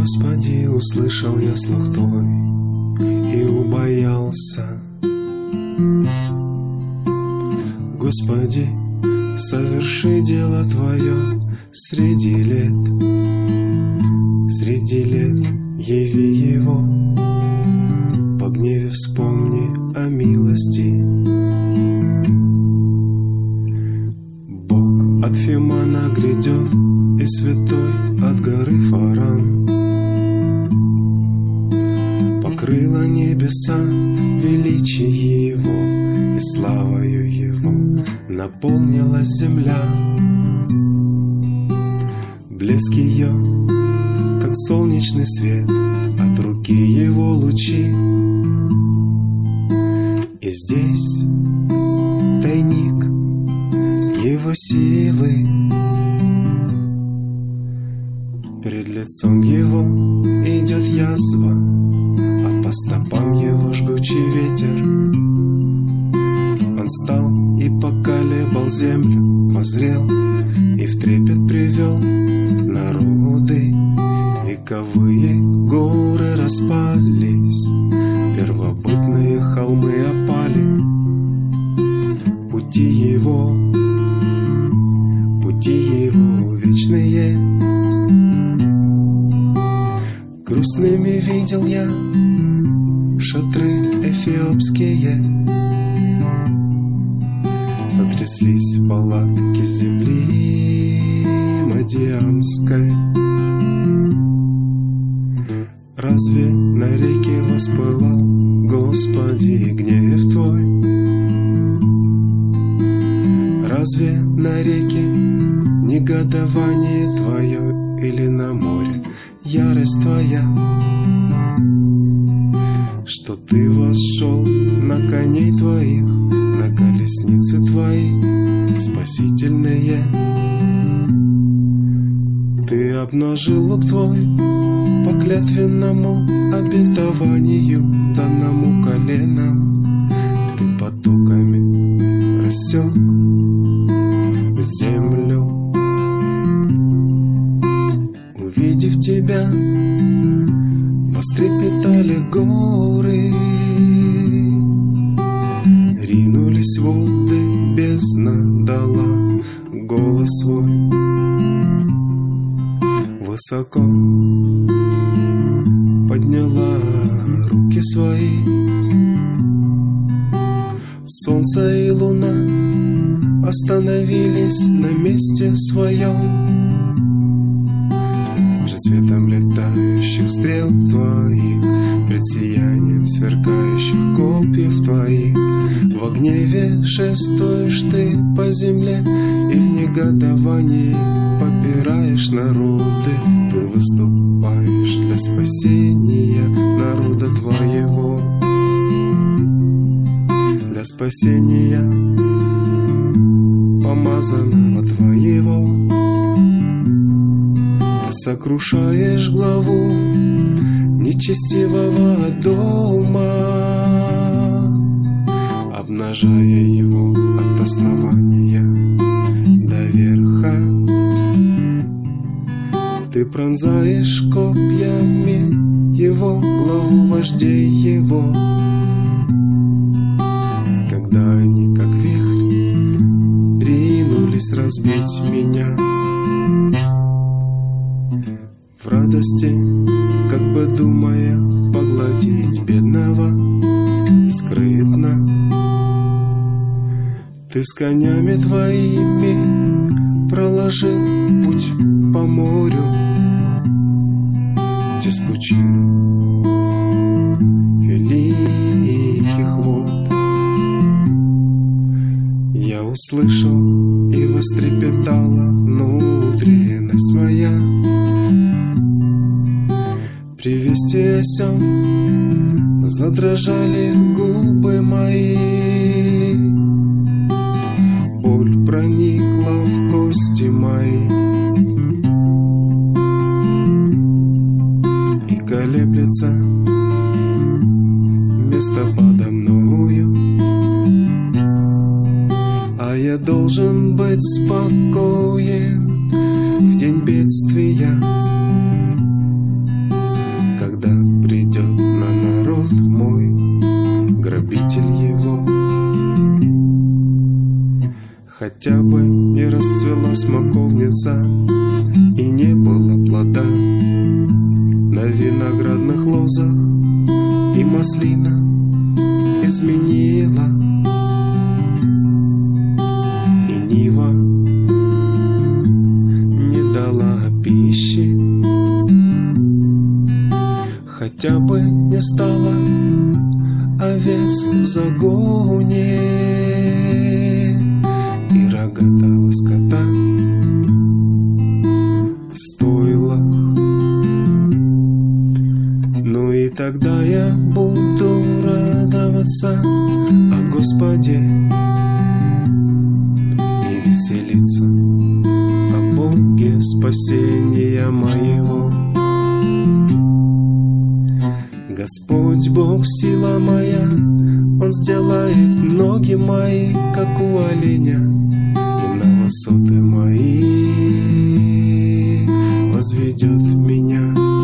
Господи, услышал я слух Твой и убоялся. Господи, соверши дело Твое среди лет яви Его, по гневе вспомни о милости. Бог от Фимана грядет, и святой от горы Фаран. Покрыло небеса величие Его, и славою Его наполнилась земля. Блеск ее, как солнечный свет, от руки Его лучи. И здесь тайник Его силы. Перед лицом Его идет язва, а по стопам Его жгучий ветер. Он стал и поколебал землю, воззрел и в трепет привел народы. Вековые горы распались, первобытные холмы опали. Пути Его вечные. Грустными видел я шатры эфиопские. Сотряслись палатки земли Мадиамской. Разве на реке воспылал, Господи, гнев Твой? Разве на реке негодование Твое, или на море ярость Твоя? Что Ты восшел на коней Твоих, на колесницы Твои спасительные. Ты обнажил лук Твой по клятвенному обетованию, данному коленам. Ты потоками рассек землю. Увидев Тебя, вострепетали горы, ринулись воды, бездна дала голос свой. Высоко подняла руки свои. Солнце и луна остановились на месте своем. Пред светом летающих стрел Твоих, пред сиянием сверкающих копьев Твоих, во гневе шествуешь Ты по земле, и в негодовании попираешь народы. Ты выступаешь для спасения народа Твоего, для спасения помазанного Твоего. Ты сокрушаешь главу нечестивого дома, обнажая его от основания до верха. Ты пронзаешь копьями его главу вождей его, когда они, как вихрь, ринулись разбить меня. В радости, как бы думая поглотить бедного, скрытно Ты с конями Твоими проложил путь по морю, через пучину великих вод. Я услышал, и вострепетала внутренность моя. При вести о сем задрожали губы мои. Боль проникла в кости мои, и колеблется место подо мною. А я должен быть спокоен в день бедствия, Хотя бы не расцвела смоковница и не было плода на виноградных лозах, и маслина изменила, и нива не дала пищи. Хотя бы не стало овец в загоне и рогатого скота в стойлах. Ну и тогда я буду радоваться о Господе и веселиться о Боге спасения моего. Господь Бог, сила моя, Он сделает ноги мои, как у оленя, и на высоты мои возведет меня.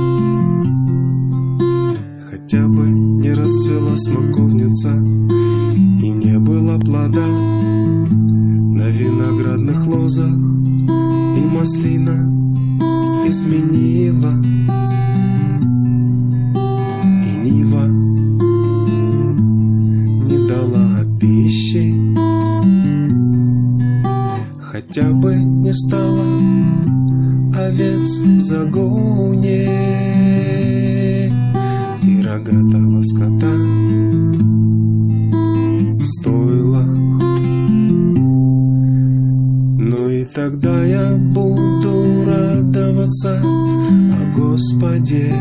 Хотя бы не расцвела смоковница и не было плода на виноградных лозах, и маслина изменила, нива не дала пищи. Хотя бы не стало овец в загоне и рогатого скота в стойлах. Ну и тогда я буду радоваться о Господе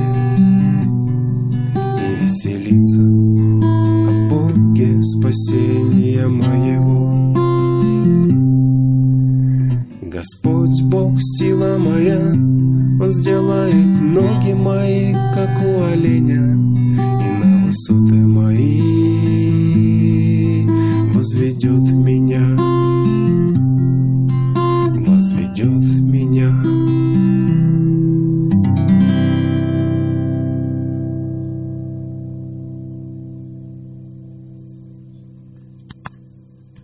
и веселиться о Боге спасения моего. Господь Бог, сила моя, Он сделает ноги мои, как у оленя,